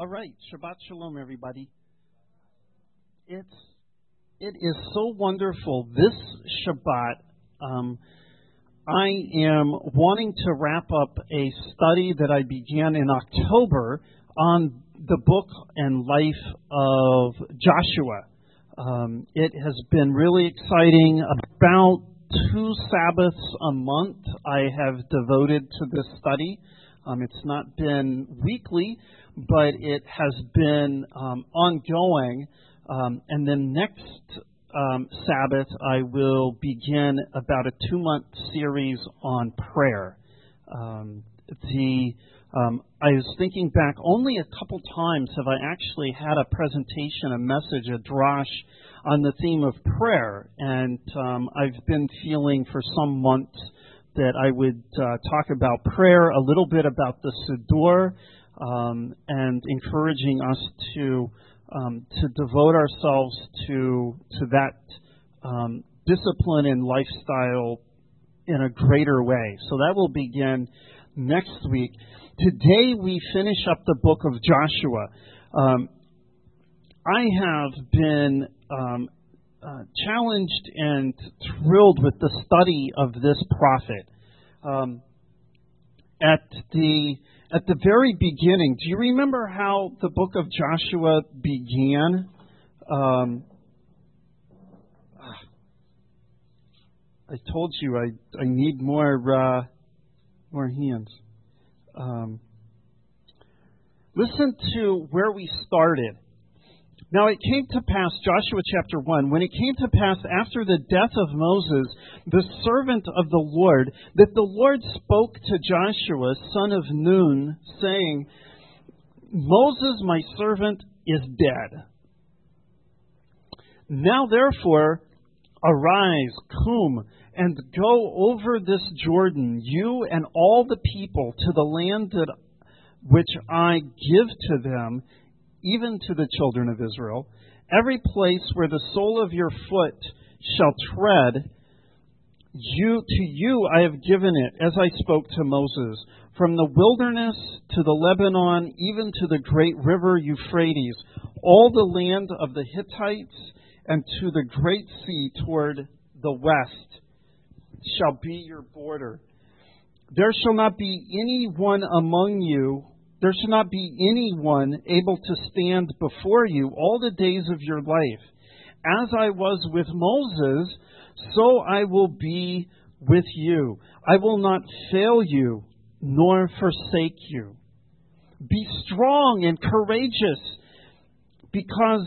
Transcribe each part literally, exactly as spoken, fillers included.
All right, Shabbat Shalom, everybody. It's it is so wonderful this Shabbat. Um, I am wanting to wrap up a study that I began in October on the book and life of Joshua. Um, it has been really exciting. About two Sabbaths a month I have devoted to this study. Um, it's not been weekly, but it has been um, ongoing. Um, and then next um, Sabbath, I will begin about a two-month series on prayer. Um, the um, I was thinking back, only a couple times have I actually had a presentation, a message, a drash on the theme of prayer. And um, I've been feeling for some months that I would uh, talk about prayer, a little bit about the Siddur, um, and encouraging us to um, to devote ourselves to to that um, discipline and lifestyle in a greater way. So that will begin next week. Today we finish up the book of Joshua. Um, I have been um, Uh, challenged and thrilled with the study of this prophet. Um, at the at the very beginning, do you remember how the book of Joshua began? Um, I told you I I need more uh, more hands. Um, listen to where we started. Now it came to pass, Joshua chapter one, when it came to pass after the death of Moses, the servant of the Lord, that the Lord spoke to Joshua, son of Nun, saying, Moses, my servant, is dead. Now therefore, arise, come, and go over this Jordan, you and all the people, to the land that which I give to them, even to the children of Israel, every place where the sole of your foot shall tread, you to you I have given it, as I spoke to Moses, from the wilderness to the Lebanon, even to the great river Euphrates, all the land of the Hittites, and to the great sea toward the west shall be your border. There shall not be any one among you There shall not be anyone able to stand before you all the days of your life. As I was with Moses, so I will be with you. I will not fail you, nor forsake you. Be strong and courageous, because,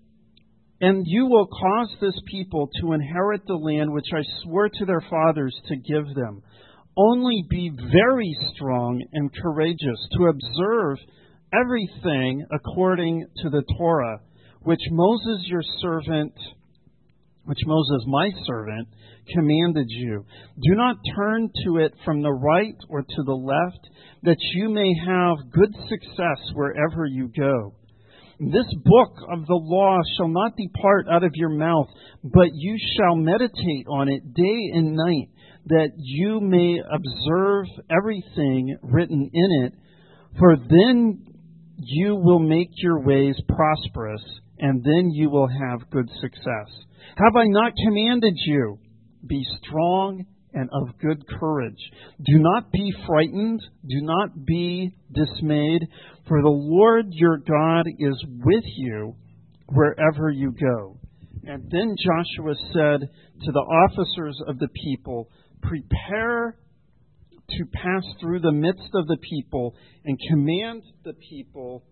and you will cause this people to inherit the land which I swore to their fathers to give them. Only be very strong and courageous to observe everything according to the Torah, which Moses your servant, which Moses my servant, commanded you. Do not turn to it from the right or to the left, that you may have good success wherever you go. This book of the law shall not depart out of your mouth, but you shall meditate on it day and night, that you may observe everything written in it, for then you will make your ways prosperous, and then you will have good success. Have I not commanded you? Be strong and of good courage. Do not be frightened, do not be dismayed, for the Lord your God is with you wherever you go. And then Joshua said to the officers of the people, Prepare to pass through the midst of the people, and command the people,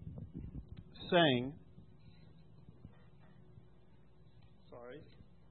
saying, sorry,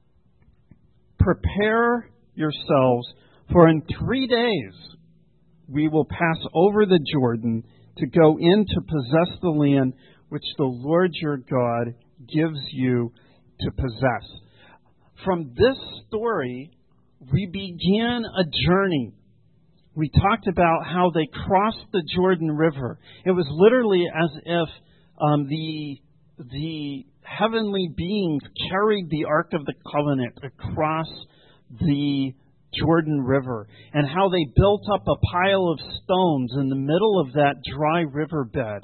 Prepare yourselves, for in three days we will pass over the Jordan to go in to possess the land which the Lord your God gives you to possess. From this story, we began a journey. We talked about how they crossed the Jordan River. It was literally as if um, the the heavenly beings carried the Ark of the Covenant across the Jordan River, and how they built up a pile of stones in the middle of that dry riverbed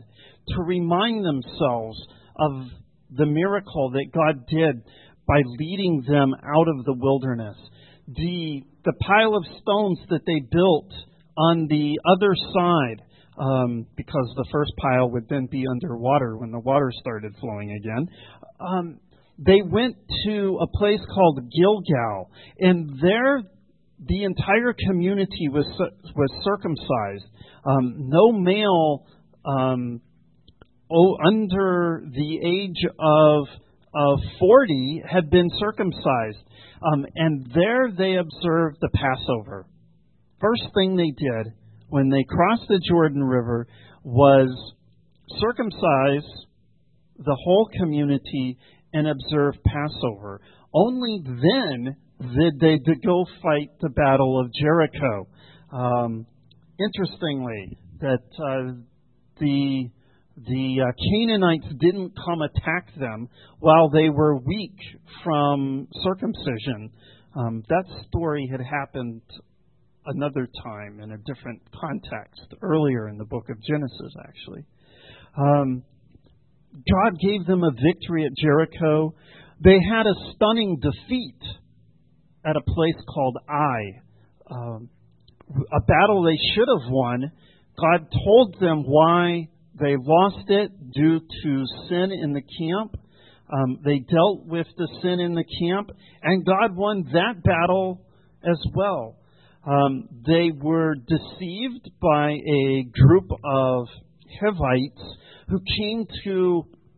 to remind themselves of the miracle that God did by leading them out of the wilderness. The, the pile of stones that they built on the other side, um, because the first pile would then be underwater when the water started flowing again, um, they went to a place called Gilgal, and there the entire community was was circumcised. Um, no male um, oh, under the age of of forty had been circumcised, um, and there they observed the Passover. First thing they did when they crossed the Jordan River was circumcise the whole community and observe Passover. Only then did they go fight the Battle of Jericho. Um, interestingly, that uh, the the uh, Canaanites didn't come attack them while they were weak from circumcision. Um, that story had happened another time in a different context, earlier in the book of Genesis, actually. Um, God gave them a victory at Jericho. They had a stunning defeat at a place called Ai, um, a battle they should have won. God told them why they lost it, due to sin in the camp. Um, they dealt with the sin in the camp, and God won that battle as well. Um, they were deceived by a group of Hivites who came to,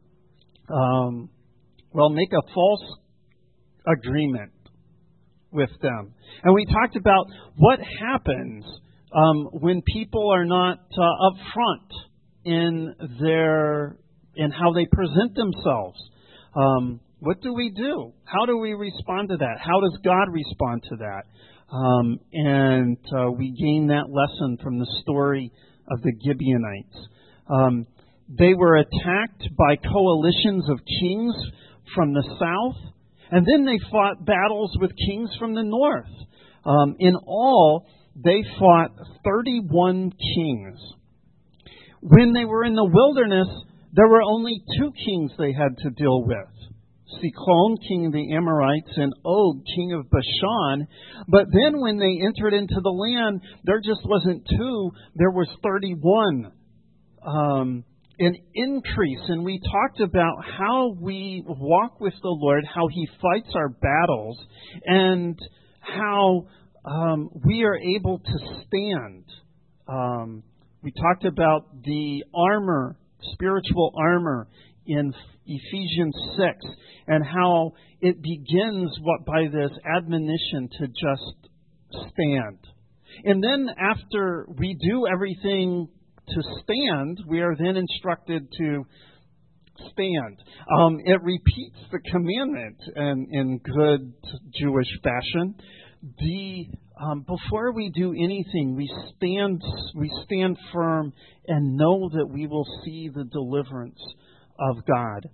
um, well, make a false agreement with them. And we talked about what happens um, when people are not uh, upfront in their in how they present themselves. Um, what do we do? How do we respond to that? How does God respond to that? Um, and uh, we gain that lesson from the story of the Gibeonites. Um, they were attacked by coalitions of kings from the south, and then they fought battles with kings from the north. Um, in all, they fought thirty-one kings. When they were in the wilderness, there were only two kings they had to deal with. Sichon, king of the Amorites, and Og, king of Bashan. But then when they entered into the land, there just wasn't two, there was thirty-one. Um, an increase. And we talked about how we walk with the Lord, how He fights our battles, and how um, we are able to stand. Um, we talked about the armor, spiritual armor, in Ephesians six, and how it begins what by this admonition to just stand. And then after we do everything to stand, we are then instructed to stand. Um, it repeats the commandment in, in good Jewish fashion. The um, before we do anything, we stand we stand firm and know that we will see the deliverance of God.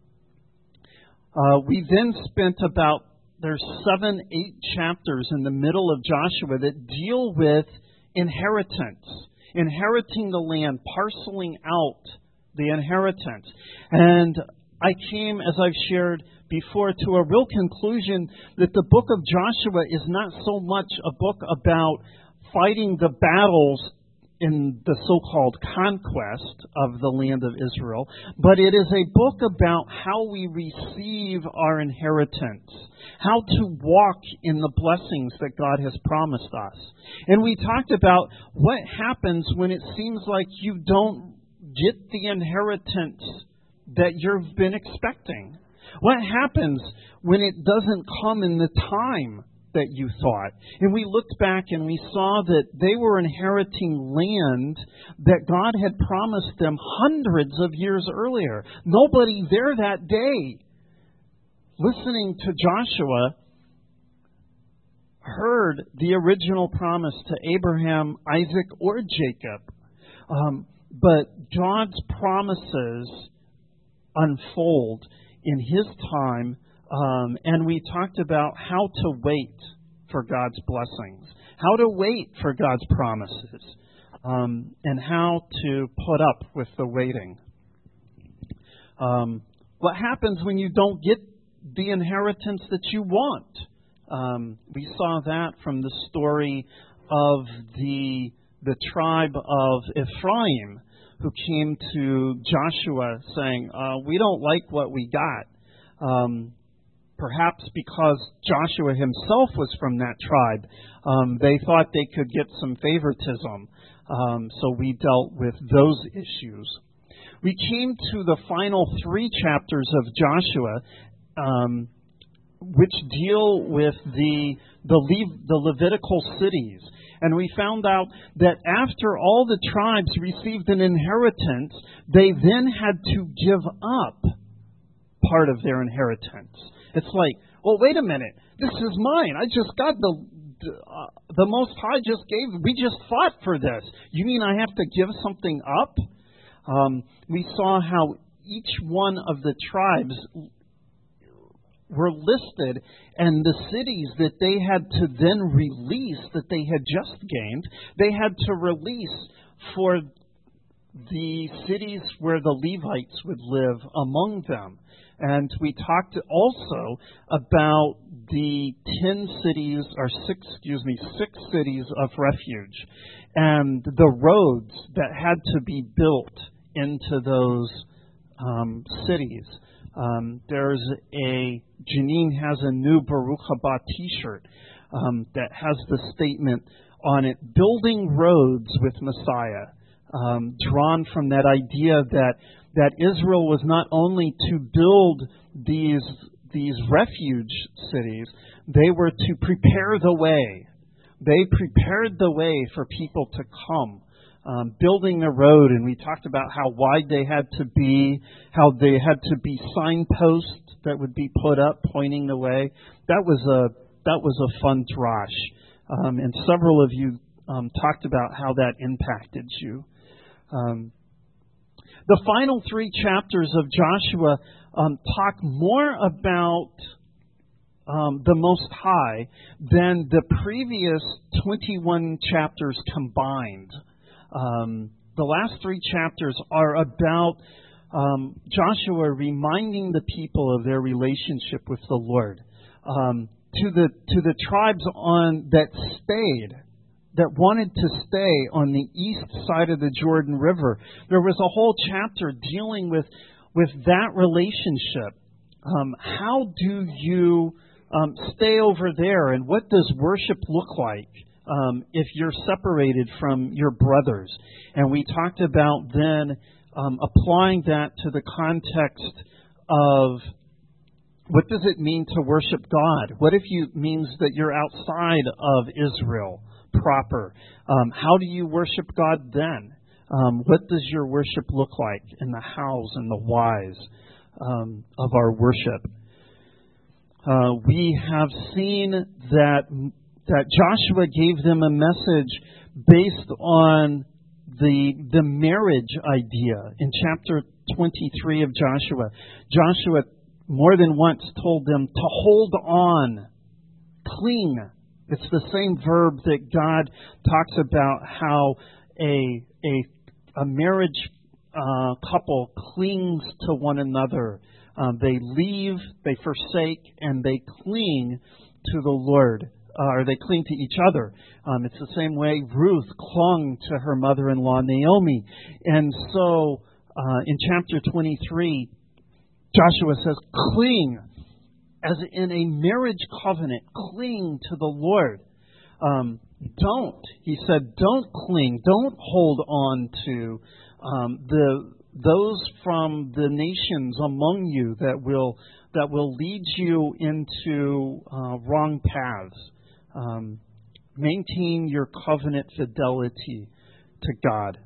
Uh, we then spent about, there's seven, eight chapters in the middle of Joshua that deal with inheritance, inheriting the land, parceling out the inheritance. And I came, as I've shared before, to a real conclusion that the book of Joshua is not so much a book about fighting the battles in the so-called conquest of the land of Israel, but it is a book about how we receive our inheritance, how to walk in the blessings that God has promised us. And we talked about what happens when it seems like you don't get the inheritance that you've been expecting. What happens when it doesn't come in the time that you thought? And we looked back and we saw that they were inheriting land that God had promised them hundreds of years earlier. Nobody there that day, listening to Joshua, heard the original promise to Abraham, Isaac, or Jacob. Um, but God's promises unfold in His time. Um, and we talked about how to wait for God's blessings, how to wait for God's promises, um, and how to put up with the waiting. Um, what happens when you don't get the inheritance that you want? Um, we saw that from the story of the the tribe of Ephraim, who came to Joshua saying, uh, we don't like what we got. Um, perhaps because Joshua himself was from that tribe, um, they thought they could get some favoritism. Um, so we dealt with those issues. We came to the final three chapters of Joshua, um, which deal with the the, Le- the Levitical cities. And we found out that after all the tribes received an inheritance, they then had to give up part of their inheritance. It's like, well, wait a minute, this is mine. I just got the uh, the Most High just gave. We just fought for this. You mean I have to give something up? Um, we saw how each one of the tribes were listed, and the cities that they had to then release, that they had just gained, they had to release for the cities where the Levites would live among them. And we talked also about the ten cities, or six, excuse me, six cities of refuge, and the roads that had to be built into those um, cities. Um, there's a, Janine has a new Baruch Haba t-shirt um, that has the statement on it, building roads with Messiah, um, drawn from that idea that that Israel was not only to build these these refuge cities, they were to prepare the way. They prepared the way for people to come. Um, building the road, and we talked about how wide they had to be, how they had to be signposts that would be put up pointing the way. That was a that was a fun drash, um, and several of you um, talked about how that impacted you. Um, the final three chapters of Joshua um, talk more about um, the Most High than the previous twenty-one chapters combined. Um, the last three chapters are about um, Joshua reminding the people of their relationship with the Lord. Um, to the to the tribes on that stayed, that wanted to stay on the east side of the Jordan River, there was a whole chapter dealing with with that relationship. Um, how do you um, stay over there, and what does worship look like Um, if you're separated from your brothers? And we talked about then um, applying that to the context of what does it mean to worship God? What if it means that you're outside of Israel proper? Um, how do you worship God then? Um, what does your worship look like in the hows and the whys um, of our worship? Uh, we have seen that that Joshua gave them a message based on the the marriage idea in chapter twenty-three of Joshua. Joshua more than once told them to hold on, cling. It's the same verb that God talks about how a a, a marriage uh, couple clings to one another. Um, they leave, they forsake, and they cling to the Lord. Uh, or they cling to each other. Um, it's the same way Ruth clung to her mother-in-law Naomi. And so uh, in chapter twenty-three, Joshua says, cling, as in a marriage covenant, cling to the Lord. Um, don't, he said, don't cling, don't hold on to um, the those from the nations among you that will that will lead you into uh, wrong paths. Um, maintain your covenant fidelity to God.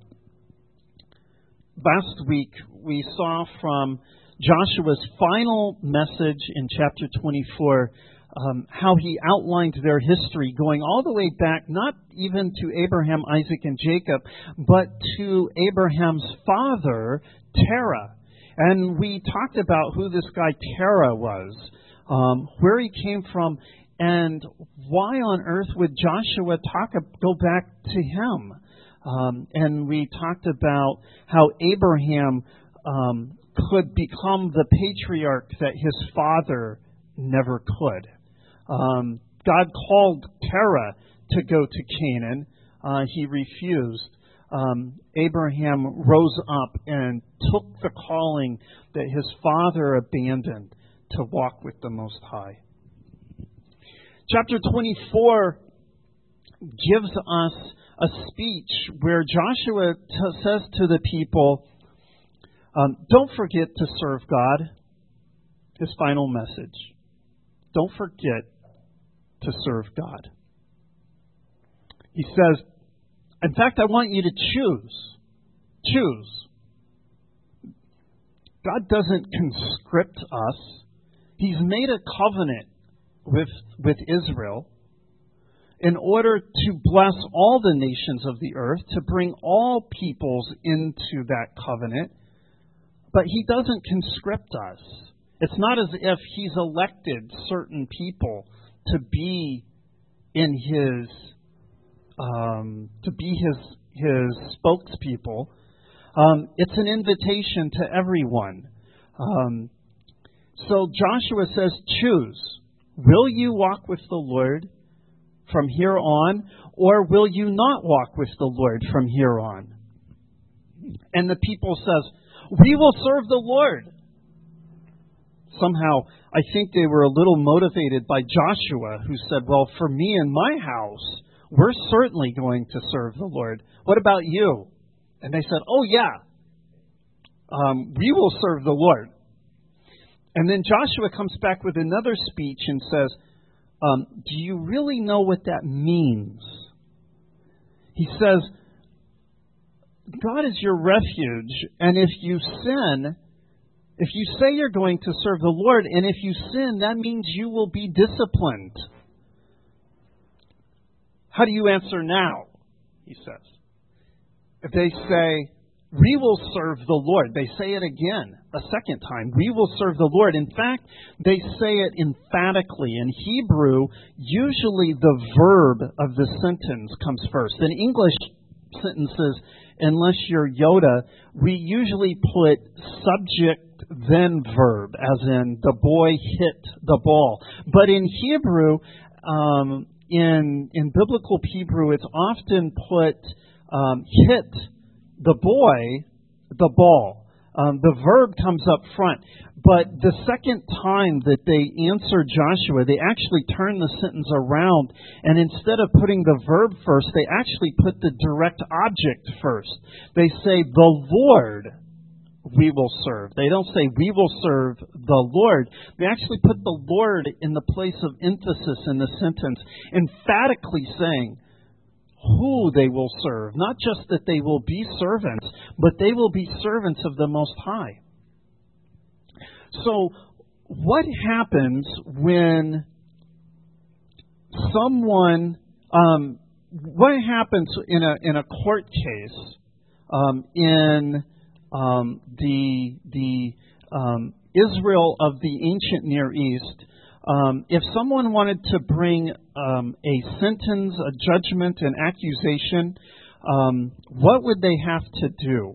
Last week, we saw from Joshua's final message in chapter twenty-four um, how he outlined their history, going all the way back, not even to Abraham, Isaac, and Jacob, but to Abraham's father, Terah. And we talked about who this guy Terah was, um, where he came from, and why on earth would Joshua talk go back to him? Um, and we talked about how Abraham um, could become the patriarch that his father never could. Um, God called Terah to go to Canaan. Uh, he refused. Um, Abraham rose up and took the calling that his father abandoned to walk with the Most High. Chapter twenty-four gives us a speech where Joshua t- says to the people, um, don't forget to serve God. His final message. Don't forget to serve God. He says, in fact, I want you to choose. Choose. God doesn't conscript us. He's made a covenant with, with Israel in order to bless all the nations of the earth, to bring all peoples into that covenant. But He doesn't conscript us. It's not as if He's elected certain people to be in His um, to be His His spokespeople. Um, it's an invitation to everyone. Um, so Joshua says, choose. Will you walk with the Lord from here on, or will you not walk with the Lord from here on? And the people says, we will serve the Lord. Somehow, I think they were a little motivated by Joshua, who said, well, for me and my house, we're certainly going to serve the Lord. What about you? And they said, oh, yeah, um, we will serve the Lord. And then Joshua comes back with another speech and says, um, do you really know what that means? He says, God is your refuge, and if you sin, if you say you're going to serve the Lord, and if you sin, that means you will be disciplined. How do you answer now? He says. If they say, we will serve the Lord, they say it again, a second time, we will serve the Lord. In fact, they say it emphatically. In Hebrew, usually the verb of the sentence comes first. In English sentences, unless you're Yoda, we usually put subject then verb, as in the boy hit the ball. But in Hebrew, um, in in biblical Hebrew, it's often put um, hit the boy the ball. Um, the verb comes up front. But the second time that they answer Joshua, they actually turn the sentence around, and instead of putting the verb first, they actually put the direct object first. They say, the Lord we will serve. They don't say, we will serve the Lord. They actually put the Lord in the place of emphasis in the sentence, emphatically saying who they will serve. Not just that they will be servants, but they will be servants of the Most High. So, what happens when someone, um, what happens in a in a court case um, in um, the the um, Israel of the ancient Near East? Um, if someone wanted to bring um, a sentence, a judgment, an accusation, um, what would they have to do?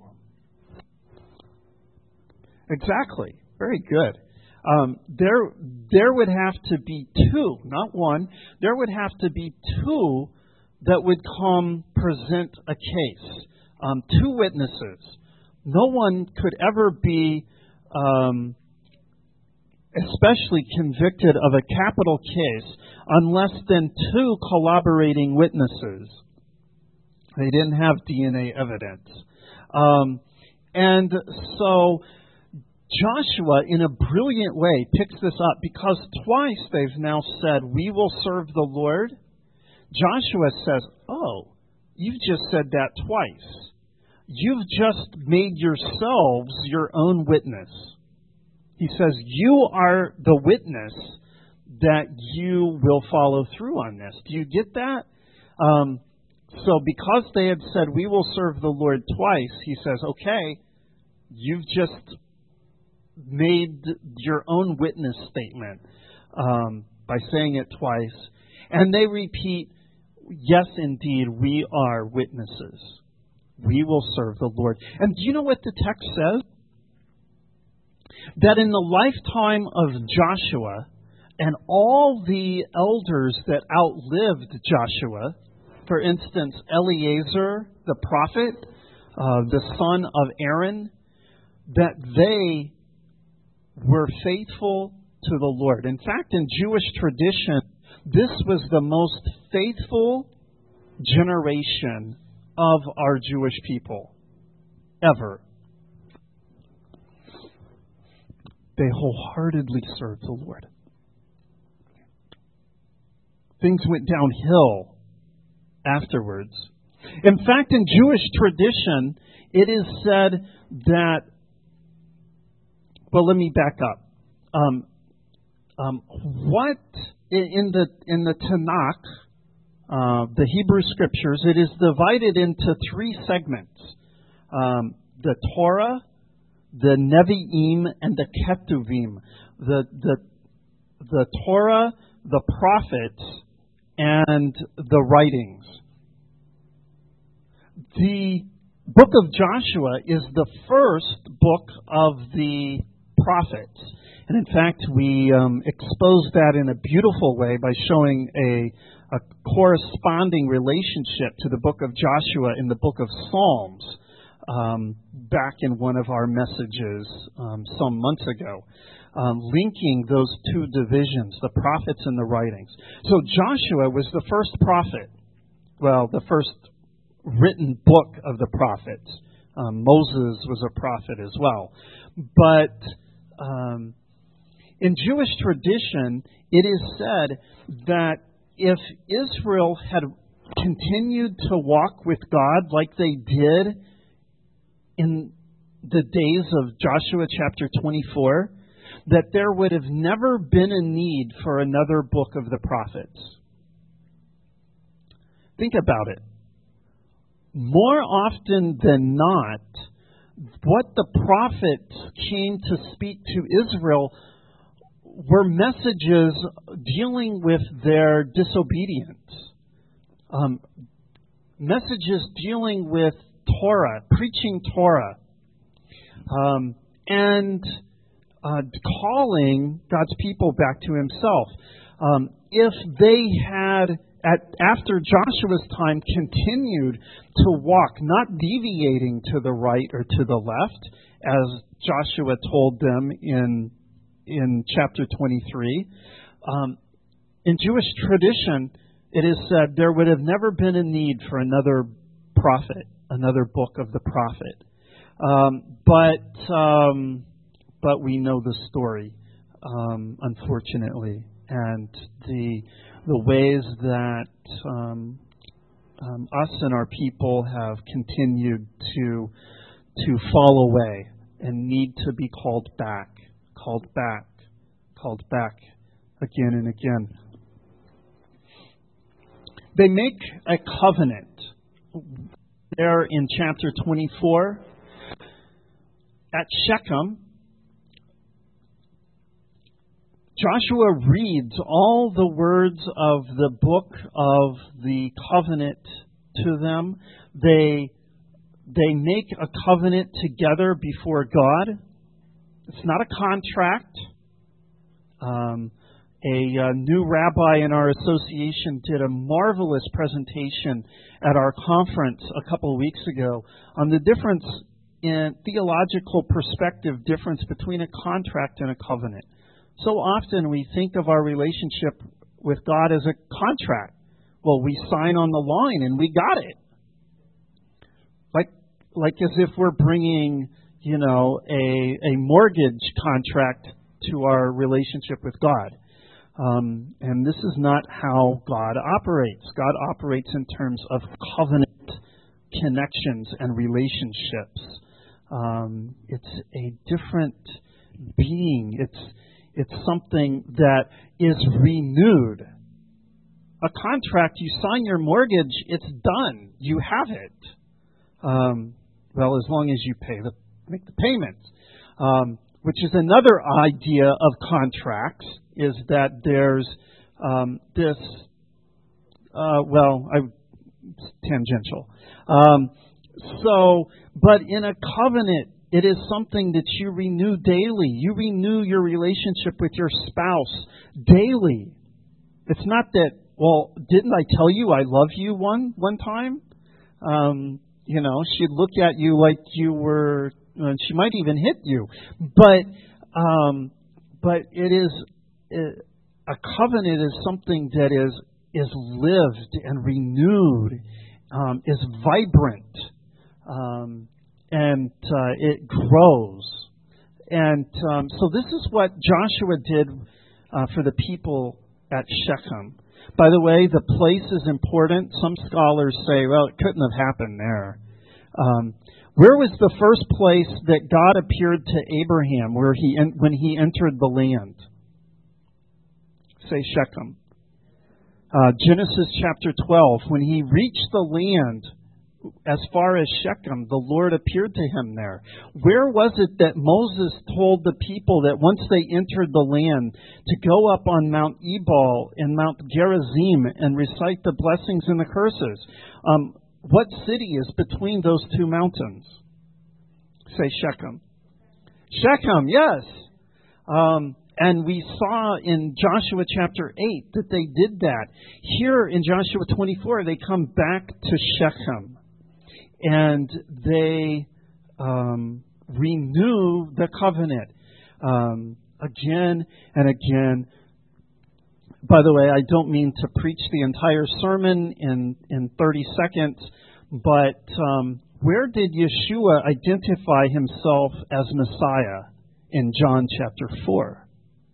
Exactly. Very good. Um, there, there would have to be two, not one. There would have to be two that would come present a case. Um, two witnesses. No one could ever be, um, especially convicted of a capital case, unless then two collaborating witnesses. They didn't have D N A evidence, um, and so. Joshua, in a brilliant way, picks this up because twice they've now said, we will serve the Lord. Joshua says, oh, you've just said that twice. You've just made yourselves your own witness. He says, you are the witness that you will follow through on this. Do you get that? Um, so because they had said, we will serve the Lord twice, he says, okay, you've just made your own witness statement um, by saying it twice. And they repeat, yes, indeed, we are witnesses. We will serve the Lord. And do you know what the text says? that in the lifetime of Joshua and all the elders that outlived Joshua, for instance, Eleazar, the prophet, uh, the son of Aaron, that they were faithful to the Lord. In fact, in Jewish tradition, this was the most faithful generation of our Jewish people ever. They wholeheartedly served the Lord. Things went downhill afterwards. In fact, in Jewish tradition, it is said that, well, let me back up. Um, um, what in the in the Tanakh, uh, the Hebrew Scriptures, it is divided into three segments: um, the Torah, the Nevi'im, and the Ketuvim. The the the Torah, the prophets, and the writings. The book of Joshua is the first book of the prophets. And in fact, we um, expose that in a beautiful way by showing a, a corresponding relationship to the book of Joshua in the book of Psalms um, back in one of our messages um, some months ago, um, linking those two divisions, the prophets and the writings. So Joshua was the first prophet, well, the first written book of the prophets. Um, Moses was a prophet as well. But um, in Jewish tradition, it is said that if Israel had continued to walk with God like they did in the days of Joshua chapter twenty-four, that there would have never been a need for another book of the prophets. Think about it. More often than not, what the prophets came to speak to Israel were messages dealing with their disobedience. Um, messages dealing with Torah, preaching Torah, um, and uh, calling God's people back to Himself. Um, if they had, at after Joshua's time, continued to walk, not deviating to the right or to the left, as Joshua told them in in chapter twenty-three, um, in Jewish tradition, it is said there would have never been a need for another prophet, another book of the prophet. Um, but um, but we know the story, um, unfortunately, and the the ways that um, um, us and our people have continued to to fall away and need to be called back, called back, called back again and again. They make a covenant there in chapter twenty-four at Shechem. Joshua reads all the words of the book of the covenant to them. They they make a covenant together before God. It's not a contract. Um, a, a new rabbi in our association did a marvelous presentation at our conference a couple of weeks ago on the difference in theological perspective difference between a contract and a covenant. So often we think of our relationship with God as a contract. Well, we sign on the line and we got it. Like, like as if we're bringing, you know, a, a mortgage contract to our relationship with God. Um, and this is not how God operates. God operates in terms of covenant connections and relationships. Um, it's a different being. It's It's something that is renewed. A contract, you sign your mortgage, it's done. You have it. Um, well, as long as you pay the make the payments. Um, which is another idea of contracts, is that there's um, this, uh, well, I, it's tangential. Um, so, but in a covenant, it is something that you renew daily. You renew your relationship with your spouse daily. It's not that, well, didn't I tell you I love you one one time? Um, you know, she'd look at you like you were, uh, she might even hit you. But um, but it is, it, a covenant is something that is is lived and renewed, um, is vibrant, um, and uh, it grows. And um, so this is what Joshua did uh, for the people at Shechem. By the way, the place is important. Some scholars say, well, it couldn't have happened there. Um, where was the first place that God appeared to Abraham where he when he entered the land? Say Shechem. Uh, Genesis chapter twelve, when he reached the land as far as Shechem, the Lord appeared to him there. Where was it that Moses told the people that once they entered the land to go up on Mount Ebal and Mount Gerizim and recite the blessings and the curses? Um, what city is between those two mountains? Say Shechem. Shechem, yes. Um, and we saw in Joshua chapter eight that they did that. Here in Joshua twenty-four, they come back to Shechem. And they um, renew the covenant um, again and again. By the way, I don't mean to preach the entire sermon in, in thirty seconds, but um, where did Yeshua identify himself as Messiah in John chapter four?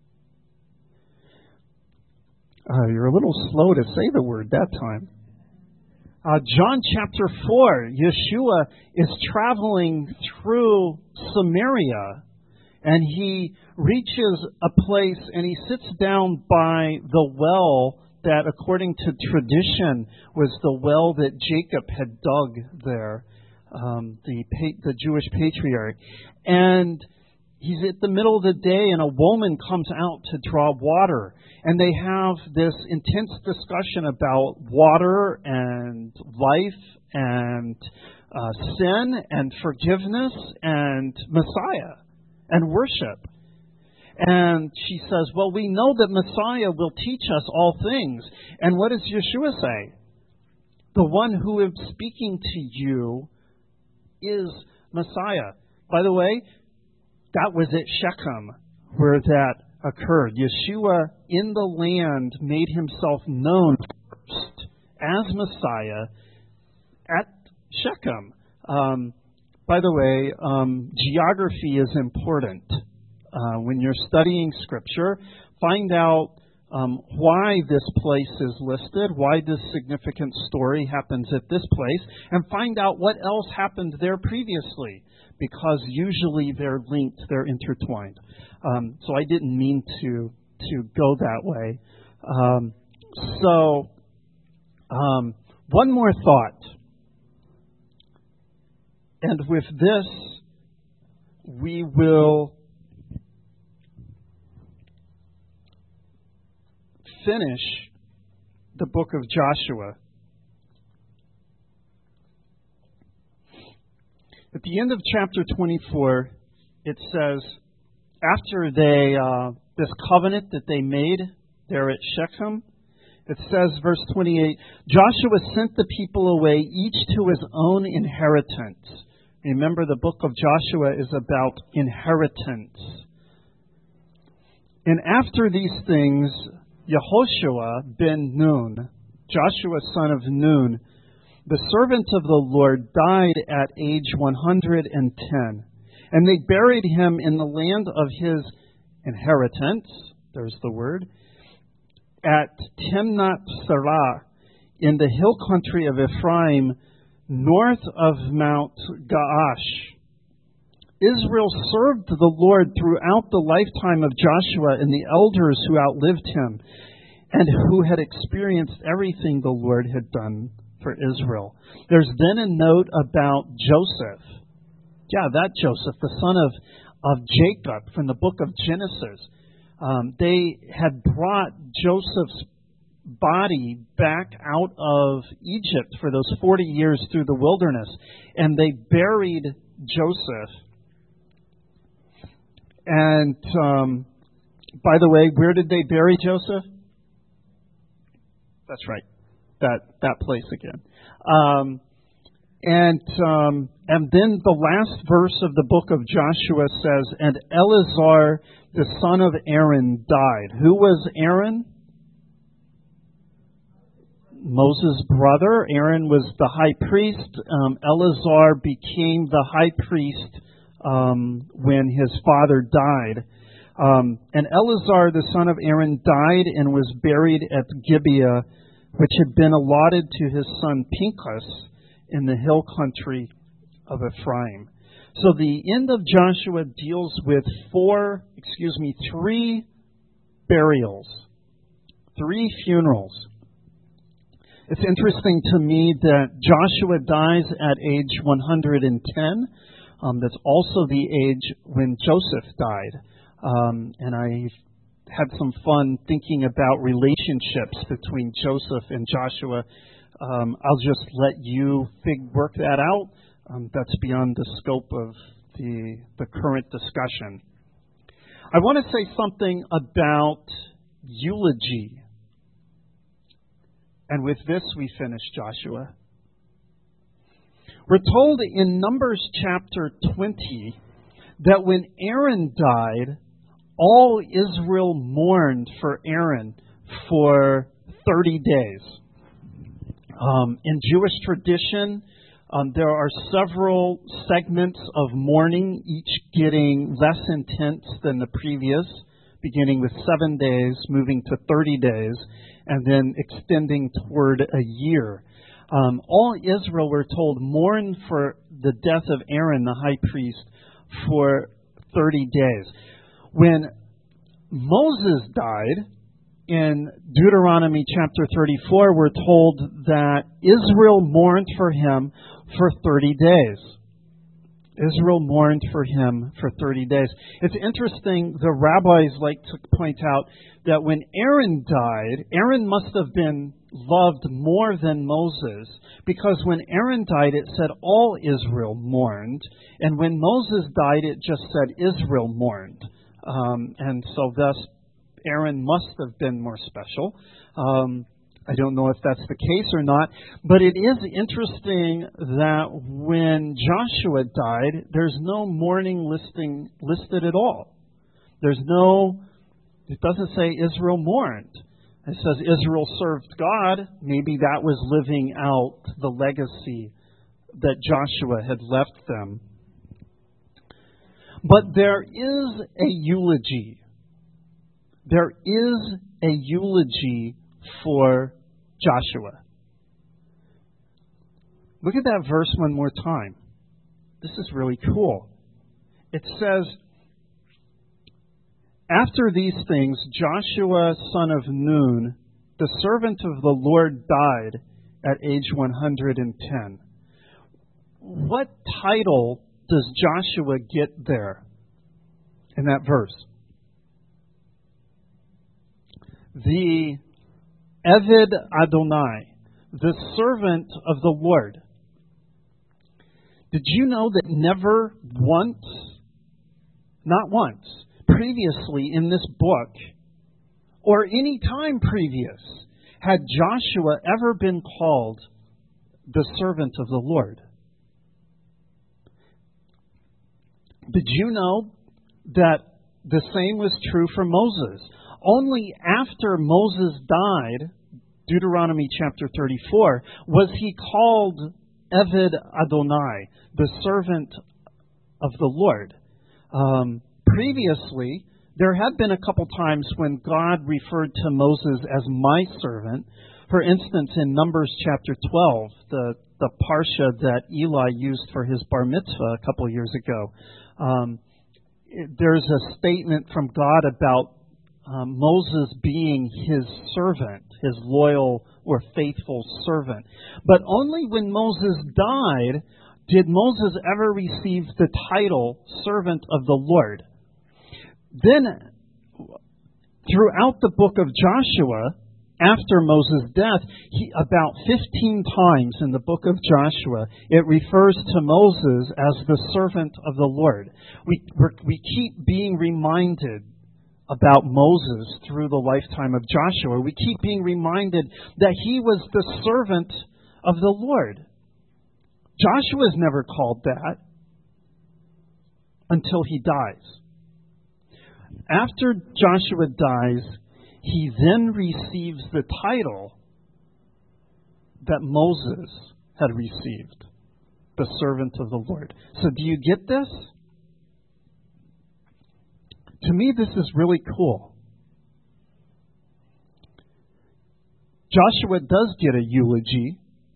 Uh, you're a little slow to say the word that time. Uh, John chapter four, Yeshua is traveling through Samaria, and he reaches a place and he sits down by the well that, according to tradition, was the well that Jacob had dug there, um, the the Jewish patriarch. And he's at the middle of the day, and a woman comes out to draw water. And they have this intense discussion about water and life and uh, sin and forgiveness and Messiah and worship. And she says, well, we know that Messiah will teach us all things. And what does Yeshua say? The one who is speaking to you is Messiah. By the way, that was at Shechem where that occurred. Yeshua in the land made himself known first as Messiah at Shechem. Um, by the way, um, geography is important. Uh, when you're studying Scripture, find out um, why this place is listed, why this significant story happens at this place, and find out what else happened there previously, because usually they're linked, they're intertwined. Um, so I didn't mean to to go that way. Um, so um, one more thought. And with this, we will finish the book of Joshua. At the end of chapter twenty-four, it says, after they uh, this covenant that they made there at Shechem, it says, verse twenty-eight, Joshua sent the people away, each to his own inheritance. Remember, the book of Joshua is about inheritance. And after these things, Yehoshua ben Nun, Joshua son of Nun, the servant of the Lord, died at age one hundred ten. And they buried him in the land of his inheritance, there's the word, at Timnath Serah, in the hill country of Ephraim, north of Mount Gaash. Israel served the Lord throughout the lifetime of Joshua and the elders who outlived him, and who had experienced everything the Lord had done for Israel. There's then a note about Joseph. Yeah, that Joseph, the son of, of Jacob from the book of Genesis. Um, they had brought Joseph's body back out of Egypt for those forty years through the wilderness. And they buried Joseph and um, by the way, where did they bury Joseph? That's right, that that place again. Um, and um, and then the last verse of the book of Joshua says, "And Eleazar, the son of Aaron, died." Who was Aaron? Moses' brother. Aaron was the high priest. Um, Eleazar became the high priest um, when his father died. Um, and Eleazar, the son of Aaron, died and was buried at Gibeah, which had been allotted to his son Pinchas in the hill country of Ephraim. So the end of Joshua deals with four, excuse me, three burials, three funerals. It's interesting to me that Joshua dies at age one hundred ten. Um, that's also the age when Joseph died. Um, and I had some fun thinking about relationships between Joseph and Joshua. Um, I'll just let you fig- work that out. Um, that's beyond the scope of the, the current discussion. I want to say something about eulogy. And with this, we finish Joshua. We're told in Numbers chapter twenty that when Aaron died, all Israel mourned for Aaron for thirty days. Um, in Jewish tradition, um, there are several segments of mourning, each getting less intense than the previous, beginning with seven days, moving to thirty days, and then extending toward a year. Um, all Israel, we're told, mourned for the death of Aaron, the high priest, for thirty days. When Moses died, in Deuteronomy chapter thirty-four, we're told that Israel mourned for him for thirty days. Israel mourned for him for thirty days. It's interesting, the rabbis like to point out that when Aaron died, Aaron must have been loved more than Moses, because when Aaron died, it said all Israel mourned, and when Moses died, it just said Israel mourned. Um, and so thus, Aaron must have been more special. Um, I don't know if that's the case or not, but it is interesting that when Joshua died, there's no mourning listing listed at all. There's no, it doesn't say Israel mourned. It says Israel served God. Maybe that was living out the legacy that Joshua had left them. But there is a eulogy. There is a eulogy for Joshua. Look at that verse one more time. This is really cool. It says, "After these things, Joshua, son of Nun, the servant of the Lord, died at age one hundred ten. What title does Joshua get there in that verse? The Eved Adonai, the servant of the Lord. Did you know that never once, not once, previously in this book, or any time previous, had Joshua ever been called the servant of the Lord? Did you know that the same was true for Moses? Only after Moses died, Deuteronomy chapter thirty-four, was he called Eved Adonai, the servant of the Lord. Um, previously, there had been a couple times when God referred to Moses as my servant. For instance, in Numbers chapter twelve, the, the parsha that Eli used for his bar mitzvah a couple years ago, um, it, there's a statement from God about um, Moses being his servant, his loyal or faithful servant. But only when Moses died did Moses ever receive the title servant of the Lord. Then, throughout the book of Joshua, after Moses' death, he, about fifteen times in the book of Joshua, it refers to Moses as the servant of the Lord. We, we're, we keep being reminded about Moses through the lifetime of Joshua. We keep being reminded that he was the servant of the Lord. Joshua is never called that until he dies. After Joshua dies, he then receives the title that Moses had received, the servant of the Lord. So do you get this? To me, this is really cool. Joshua does get a eulogy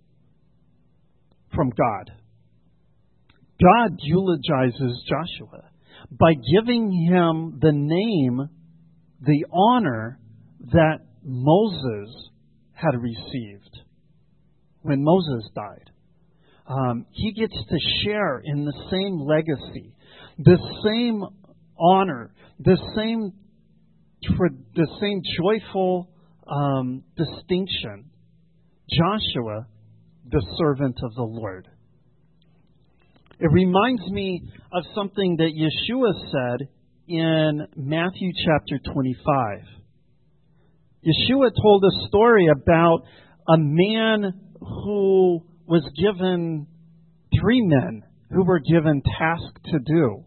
from God. God eulogizes Joshua by giving him the name, the honor that Moses had received when Moses died. Um, he gets to share in the same legacy, the same honor, the same the same joyful um, distinction. Joshua, the servant of the Lord. It reminds me of something that Yeshua said in Matthew chapter twenty-five. Yeshua told a story about a man who was given, three men who were given tasks to do.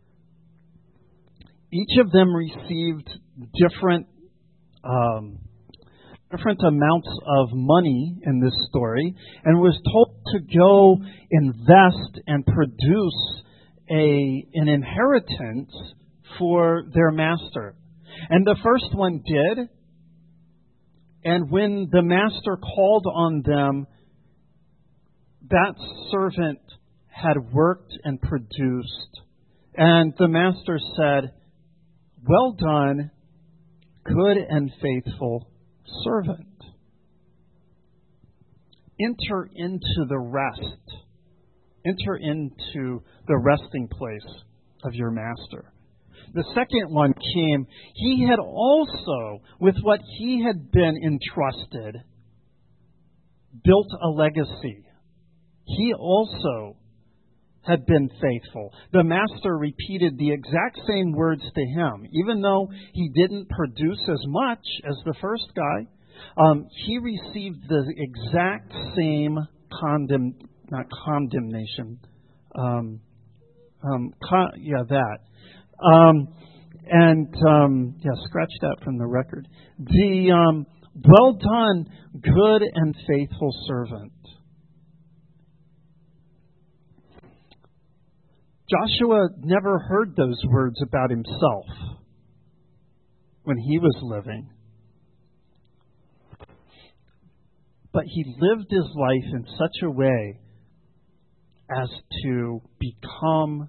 Each of them received different um, different amounts of money in this story and was told to go invest and produce a an inheritance for their master. And the first one did. And when the master called on them, that servant had worked and produced. And the master said, "Well done, good and faithful servant. Enter into the rest. Enter into the resting place of your master." The second one came. He had also, with what he had been entrusted, built a legacy. He also had been faithful. The master repeated the exact same words to him. Even though he didn't produce as much as the first guy, um, he received the exact same condemn, not condemnation. Um, um, con- yeah, that. Um, and, um, yeah, scratch that from the record. The, um, well done, good and faithful servant. Joshua never heard those words about himself when he was living. But he lived his life in such a way as to become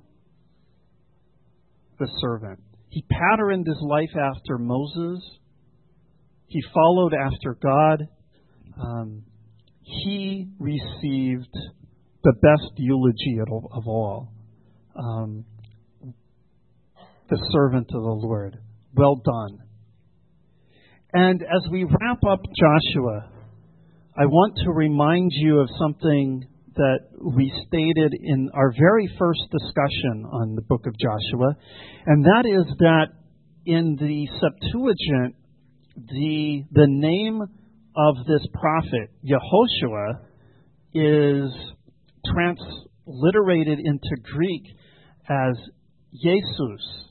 the servant. He patterned his life after Moses. He followed after God. Um, he received the best eulogy of all. Um, the servant of the Lord. Well done. And as we wrap up Joshua, I want to remind you of something that we stated in our very first discussion on the book of Joshua, and that is that in the Septuagint, the the name of this prophet, Yehoshua, is transliterated into Greek as Jesus.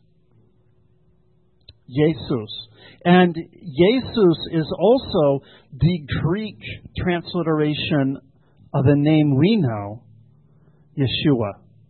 Jesus. And Jesus is also the Greek transliteration of the name we know, Yeshua.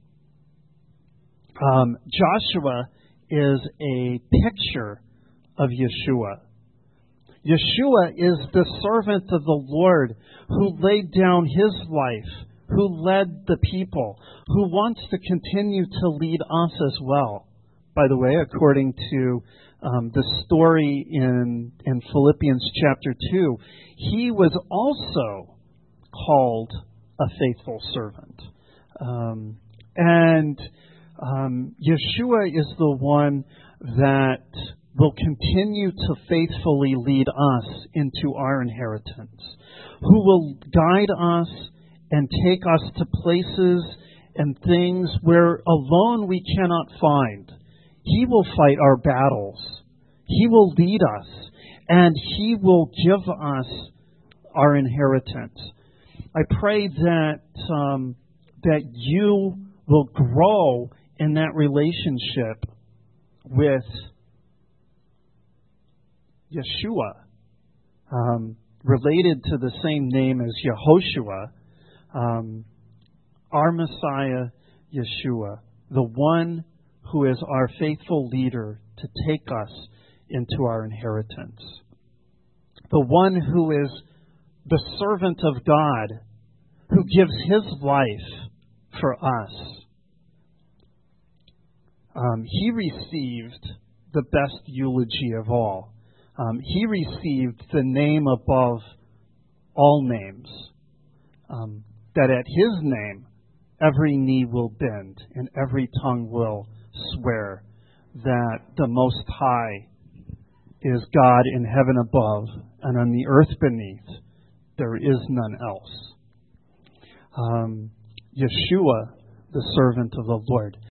Um, Joshua is a picture of Yeshua. Yeshua is the servant of the Lord who laid down his life, who led the people, who wants to continue to lead us as well. By the way, according to um, the story in, in Philippians chapter two, he was also called a faithful servant. Um, and um, Yeshua is the one that will continue to faithfully lead us into our inheritance, who will guide us and take us to places and things where alone we cannot find. He will fight our battles. He will lead us, and He will give us our inheritance. I pray that um, that you will grow in that relationship with Yeshua, um, related to the same name as Yehoshua, um, our Messiah, Yeshua, the one who is our faithful leader to take us into our inheritance, the one who is the servant of God, who gives His life for us. Um, he received the best eulogy of all. Um, he received the name above all names, um, that at His name every knee will bend and every tongue will swear that the Most High is God in heaven above, and on the earth beneath there is none else. Um, Yeshua, the servant of the Lord.